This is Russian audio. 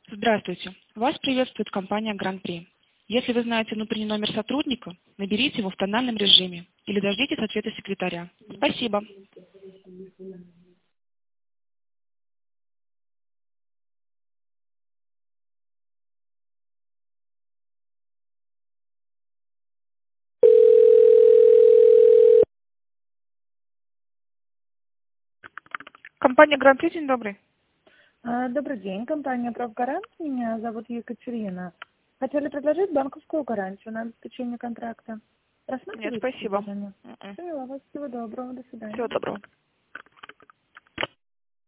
Здравствуйте. Вас приветствует компания Гран-при. Если вы знаете внутренний номер сотрудника, наберите его в тональном режиме или дождитесь ответа секретаря. Спасибо. Компания Гран-при, день добрый. Добрый день, компания «Профгарант». Меня зовут Екатерина. Хотели предложить банковскую гарантию на обеспечение контракта. Нет, Рассматриваете спасибо. предложение? Поняла вас. Всего доброго. До свидания. Всего доброго.